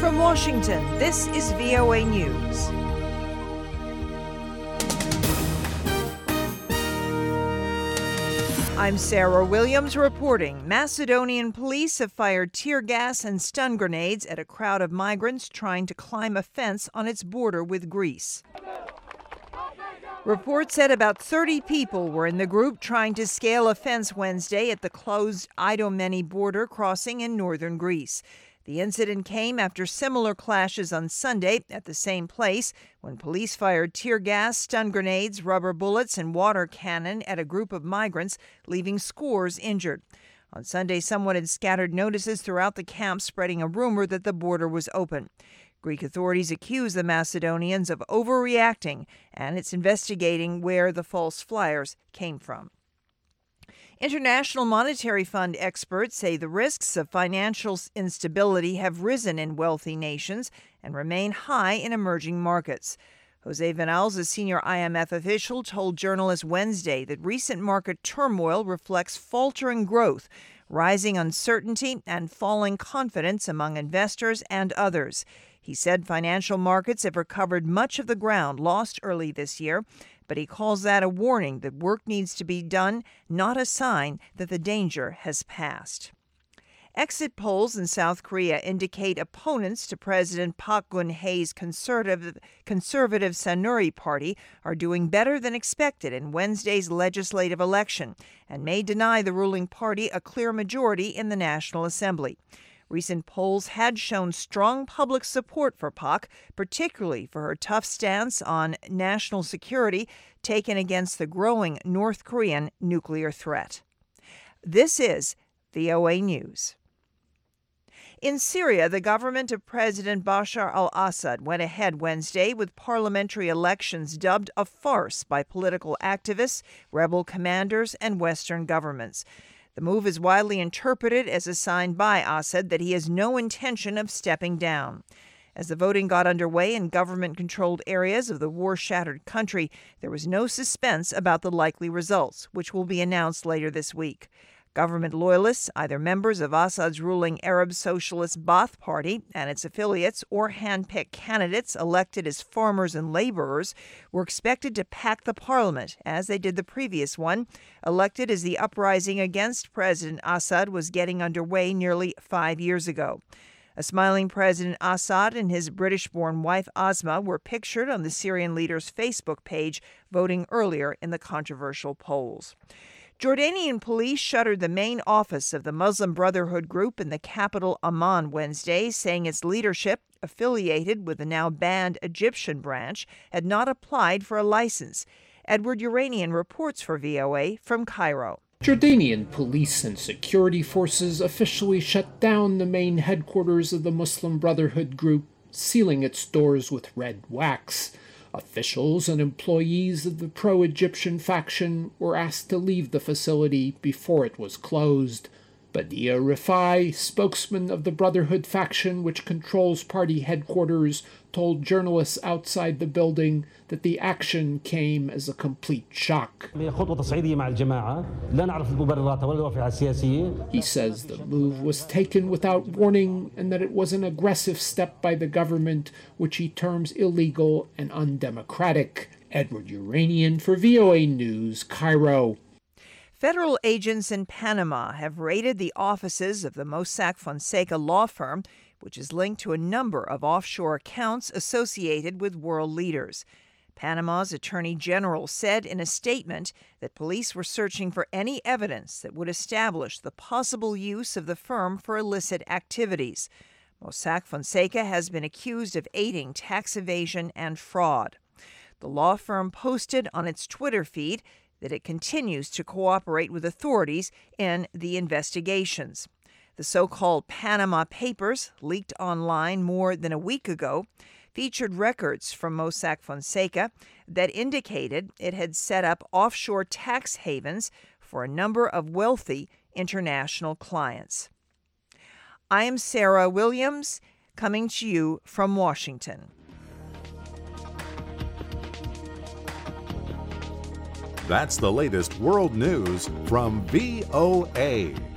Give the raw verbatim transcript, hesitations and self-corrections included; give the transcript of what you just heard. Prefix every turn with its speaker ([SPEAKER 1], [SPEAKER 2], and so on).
[SPEAKER 1] From Washington, this is V O A News. I'm Sarah Williams reporting. Macedonian police have fired tear gas and stun grenades at a crowd of migrants trying to climb a fence on its border with Greece. Reports said about thirty people were in the group trying to scale a fence Wednesday at the closed Idomeni border crossing in northern Greece. The incident came after similar clashes on Sunday at the same place when police fired tear gas, stun grenades, rubber bullets, and water cannon at a group of migrants, leaving scores injured. On Sunday, someone had scattered notices throughout the camp spreading a rumor that the border was open. Greek authorities accuse the Macedonians of overreacting, and it's investigating where the false flyers came from. International Monetary Fund experts say the risks of financial instability have risen in wealthy nations and remain high in emerging markets. Jose Vinales, a senior I M F official, told journalists Wednesday that recent market turmoil reflects faltering growth, rising uncertainty, and falling confidence among investors and others. He said financial markets have recovered much of the ground lost early this year, but he calls that a warning that work needs to be done, not a sign that the danger has passed. Exit polls in South Korea indicate opponents to President Park Geun-hye's conservative, conservative Saenuri Party are doing better than expected in Wednesday's legislative election and may deny the ruling party a clear majority in the National Assembly. Recent polls had shown strong public support for Park, particularly for her tough stance on national security taken against the growing North Korean nuclear threat. This is V O A News. In Syria, the government of President Bashar al-Assad went ahead Wednesday with parliamentary elections dubbed a farce by political activists, rebel commanders, and Western governments. The move is widely interpreted as a sign by Assad that he has no intention of stepping down. As the voting got underway in government-controlled areas of the war-shattered country, there was no suspense about the likely results, which will be announced later this week. Government loyalists, either members of Assad's ruling Arab Socialist Ba'ath Party and its affiliates or hand-picked candidates elected as farmers and laborers, were expected to pack the parliament, as they did the previous one, elected as the uprising against President Assad was getting underway nearly five years ago. A smiling President Assad and his British-born wife Asma were pictured on the Syrian leader's Facebook page, voting earlier in the controversial polls. Jordanian police shuttered the main office of the Muslim Brotherhood group in the capital Amman Wednesday, saying its leadership, affiliated with the now banned Egyptian branch, had not applied for a license. Edward Uranian reports for V O A from Cairo.
[SPEAKER 2] Jordanian police and security forces officially shut down the main headquarters of the Muslim Brotherhood group, sealing its doors with red wax. Officials and employees of the pro-Egyptian faction were asked to leave the facility before it was closed. Badia Rifai, spokesman of the Brotherhood faction which controls party headquarters, told journalists outside the building that the action came as a complete shock. He says the move was taken without warning and that it was an aggressive step by the government, which he terms illegal and undemocratic. Edward Uranian for V O A News, Cairo.
[SPEAKER 1] Federal agents in Panama have raided the offices of the Mossack Fonseca law firm, which is linked to a number of offshore accounts associated with world leaders. Panama's Attorney General said in a statement that police were searching for any evidence that would establish the possible use of the firm for illicit activities. Mossack Fonseca has been accused of aiding tax evasion and fraud. The law firm posted on its Twitter feed that it continues to cooperate with authorities in the investigations. The so-called Panama Papers, leaked online more than a week ago, featured records from Mossack Fonseca that indicated it had set up offshore tax havens for a number of wealthy international clients. I am Sarah Williams, coming to you from Washington.
[SPEAKER 3] That's the latest world news from V O A.